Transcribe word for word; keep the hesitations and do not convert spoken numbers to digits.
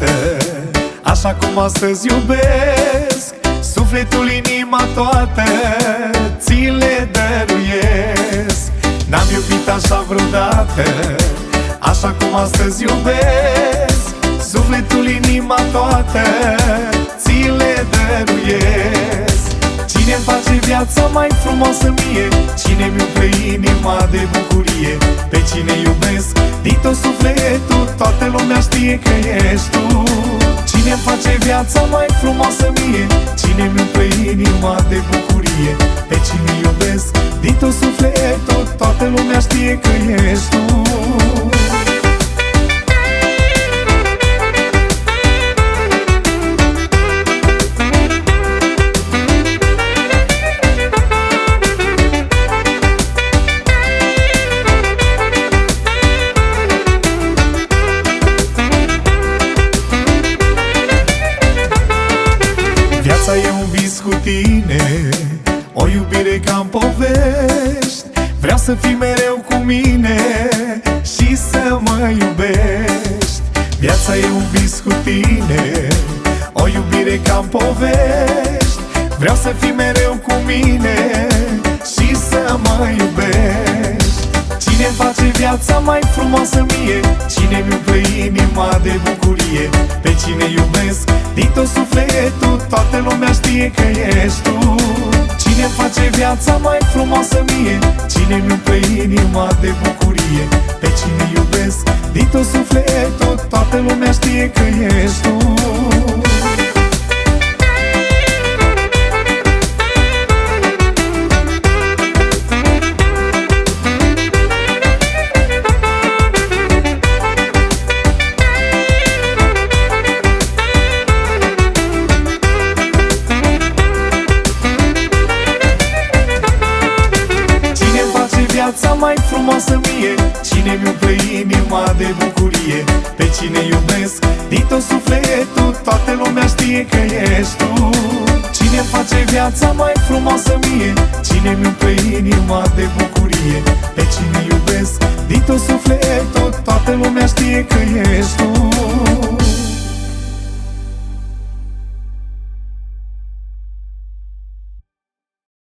niciodată așa cum astăzi iubesc. Sufletul, inima, toată ți le dăruiesc. N-am iubit așa vreodată așa cum astăzi iubesc. Sufletul, inima, toată ți le dăruiesc. Cine-mi face viața mai frumoasă mie, cine-mi umple inima de bucurie, pe cine iubesc din tot sufletul, toată lumea știe că ești tu. Cine-mi face viața mai frumoasă mie, cine-mi umple inima de bucurie, pe cine iubesc din tot sufletul, toată lumea știe că ești tu. Viața e un vis cu tine, o iubire ca-n povești. Vreau să fii mereu cu mine și să mă iubești. Viața e un vis cu tine, o iubire ca-n povești. Vreau să fii mereu cu mine și să mă iubești. Cine-mi face viața mai frumoasă mie, cine-mi umple inima de bucurie, pe cine iubesc din tot sufletul, toată lumea știe că ești tu. Cine-mi face viața mai frumoasă mie, cine-mi umple inima de bucurie, pe cine iubesc din tot sufletul, toată lumea știe că ești tu. Viața mai frumoasă mie, cine-mi umple inima de bucurie, pe cine iubesc din tot sufletul, toată lumea știe că ești tu. Cine-mi face viața mai frumoasă mie, cine-mi umple inima de bucurie, pe cine iubesc din tot sufletul, toată lumea știe că ești tu.